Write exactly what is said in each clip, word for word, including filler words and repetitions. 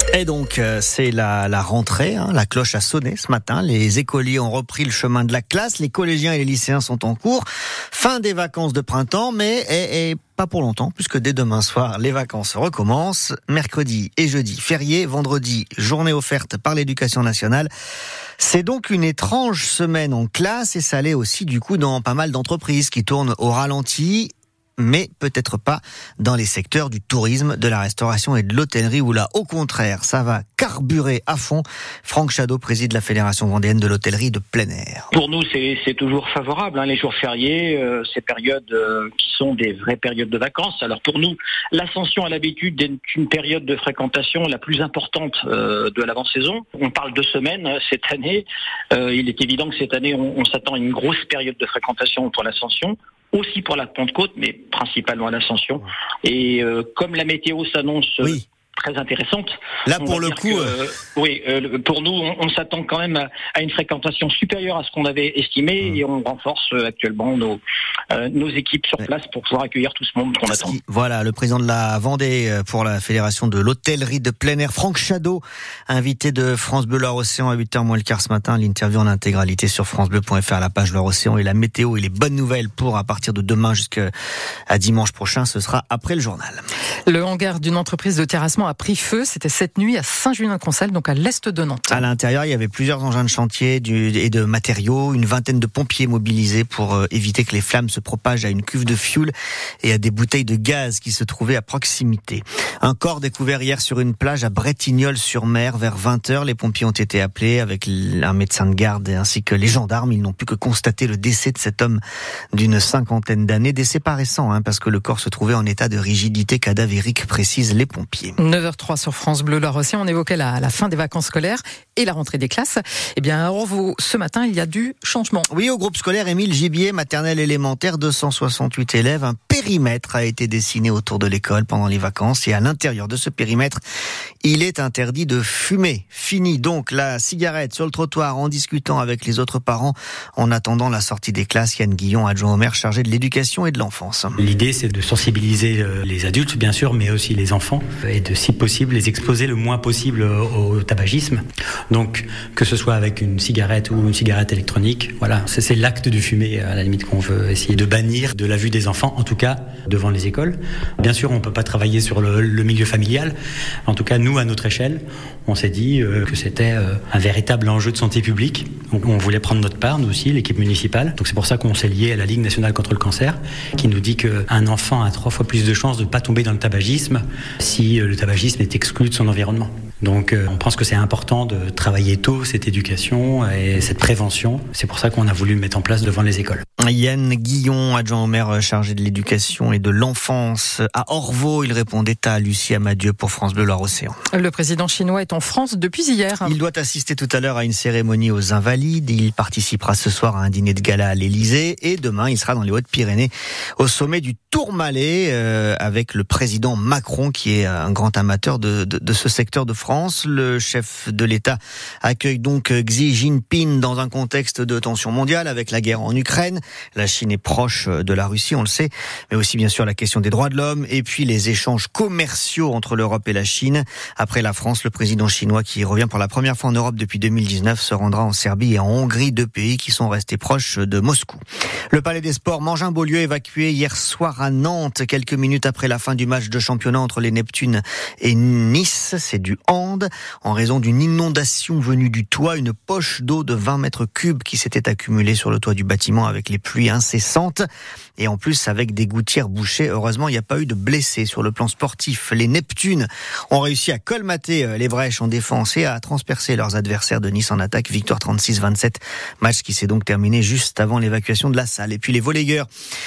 Et donc, euh, c'est la, la rentrée, hein, la cloche a sonné ce matin, les écoliers ont repris le chemin de la classe, les collégiens et les lycéens sont en cours, fin des vacances de printemps, mais et, et pas pour longtemps, puisque dès demain soir, les vacances recommencent, mercredi et jeudi férié, vendredi, journée offerte par l'éducation nationale. C'est donc une étrange semaine en classe, et ça l'est aussi du coup dans pas mal d'entreprises qui tournent au ralenti, mais peut-être pas dans les secteurs du tourisme, de la restauration et de l'hôtellerie, où là, au contraire, ça va carburer à fond. Franck Chadot préside la Fédération vendéenne de l'hôtellerie de plein air. Pour nous, c'est, c'est toujours favorable, hein, les jours fériés, euh, ces périodes euh, qui sont des vraies périodes de vacances. Alors pour nous, l'Ascension a l'habitude d'être une période de fréquentation la plus importante euh, de l'avant-saison. On parle de semaines euh, cette année. Euh, il est évident que cette année, on, on s'attend à une grosse période de fréquentation pour l'Ascension. Aussi pour la Pentecôte, mais principalement à l'Ascension. Et euh, comme la météo s'annonce oui. très intéressante, là pour le coup, que, euh, oui, euh, pour nous, on, on s'attend quand même à, à une fréquentation supérieure à ce qu'on avait estimé, mmh. et on renforce euh, actuellement nos euh, nos équipes sur place pour pouvoir accueillir tout ce monde qu'on attend. Voilà, le président de la Vendée pour la Fédération de l'hôtellerie de plein air, Franck Chadot, invité de France Bleu Loire-Océan à huit heures moins le quart ce matin. L'interview en intégralité sur francebleu point f r, la page Loire-Océan, et la météo et les bonnes nouvelles pour à partir de demain jusqu'à dimanche prochain, ce sera après le journal. Le hangar d'une entreprise de terrassement a pris feu. C'était cette nuit à Saint-Julien-de-Concelles, donc à l'est de Nantes. À l'intérieur, il y avait plusieurs engins de chantier du, et de matériaux, une vingtaine de pompiers mobilisés pour euh, éviter que les flammes se propagent à une cuve de fioul et à des bouteilles de gaz qui se trouvaient à proximité. Un corps découvert hier sur une plage à Bretignolles-sur-Mer vers vingt heures. Les pompiers ont été appelés avec un médecin de garde ainsi que les gendarmes. Ils n'ont pu que constater le décès de cet homme d'une cinquantaine d'années. Décès pas récent, hein, parce que le corps se trouvait en état de rigidité cadavérique, précisent les pompiers. neuf heures trois sur France Bleu Loire-Océan. On évoquait la, la fin des vacances scolaires et la rentrée des classes. Eh bien, à Orvaux, ce matin, il y a du changement. Oui, au groupe scolaire Émile Gibier, maternelle élémentaire, deux cent soixante-huit élèves. Un périmètre a été dessiné autour de l'école pendant les vacances, et à l'intérieur de ce périmètre, il est interdit de fumer. Fini donc la cigarette sur le trottoir en discutant avec les autres parents en attendant la sortie des classes. Yann Guillon, adjoint au maire chargé de l'éducation et de l'enfance. L'idée, c'est de sensibiliser les adultes, bien sûr, mais aussi les enfants, et de, si possible, les exposer le moins possible au tabagisme. Donc, que ce soit avec une cigarette ou une cigarette électronique, voilà, c'est, c'est l'acte de fumer, à la limite, qu'on veut essayer de bannir de la vue des enfants, en tout cas, devant les écoles. Bien sûr, on ne peut pas travailler sur le, le milieu familial. En tout cas, nous, à notre échelle, on s'est dit euh, que c'était euh, un véritable enjeu de santé publique. Donc, on voulait prendre notre part, nous aussi, l'équipe municipale. Donc, c'est pour ça qu'on s'est lié à la Ligue nationale contre le cancer, qui nous dit qu'un enfant a trois fois plus de chances de ne pas tomber dans le tabagisme si euh, le tabagisme est exclu de son environnement. Donc euh, on pense que c'est important de travailler tôt cette éducation et cette prévention. C'est pour ça qu'on a voulu le mettre en place devant les écoles. Yann Guillon, adjoint au maire chargé de l'éducation et de l'enfance à Orvaux. Il répondait à Lucie Amadieu pour France Bleu Loire-Océan. Le président chinois est en France depuis hier. Il doit assister tout à l'heure à une cérémonie aux Invalides. Il participera ce soir à un dîner de gala à l'Élysée, et demain il sera dans les Hautes-Pyrénées au sommet du Tourmalet euh, avec le président Macron, qui est un grand amateur de, de, de ce secteur de France. Le chef de l'État accueille donc Xi Jinping dans un contexte de tension mondiale avec la guerre en Ukraine. La Chine est proche de la Russie, on le sait, mais aussi bien sûr la question des droits de l'homme et puis les échanges commerciaux entre l'Europe et la Chine. Après la France, le président chinois, qui revient pour la première fois en Europe depuis deux mille dix-neuf, se rendra en Serbie et en Hongrie, deux pays qui sont restés proches de Moscou. Le Palais des Sports mange un Beaulieu évacué hier soir à Nantes, quelques minutes après la fin du match de championnat entre les Neptunes et Nice. C'est du hand. En raison d'une inondation venue du toit, une poche d'eau de vingt mètres cubes qui s'était accumulée sur le toit du bâtiment avec les pluies incessantes. Et en plus, avec des gouttières bouchées, heureusement, il n'y a pas eu de blessés sur le plan sportif. Les Neptunes ont réussi à colmater les brèches en défense et à transpercer leurs adversaires de Nice en attaque. Victoire trente-six vingt-sept. Match qui s'est donc terminé juste avant l'évacuation de la salle. Et puis les volleyeurs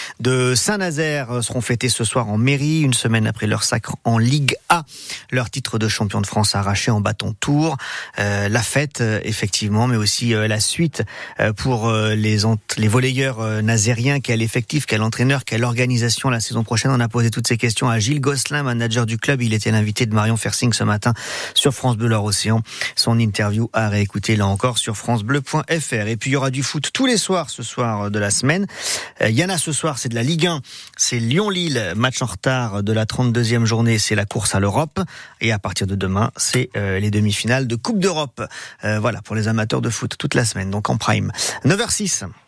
de Saint-Nazaire seront fêtés ce soir en mairie, une semaine après leur sacre en Ligue A. Leur titre de champion de France arraché en bâton tour. Euh, la fête, effectivement, mais aussi euh, la suite euh, pour euh, les, les volleyeurs euh, nazériens. Quel effectif, quel l'entraîneur, quelle organisation la saison prochaine? On a posé toutes ces questions à Gilles Gosselin, manager du club. Il était l'invité de Marion Fersing ce matin sur France Bleu Loire-Océan. Son interview à réécouter là encore sur francebleu point f r. Et puis il y aura du foot tous les soirs ce soir de la semaine. Il y en a ce soir, c'est de la Ligue un. C'est Lyon-Lille, match en retard de la trente-deuxième journée. C'est la course à l'Europe. Et à partir de demain, c'est euh, les demi-finales de Coupe d'Europe. Euh, voilà, pour les amateurs de foot toute la semaine, donc en prime. neuf heures six.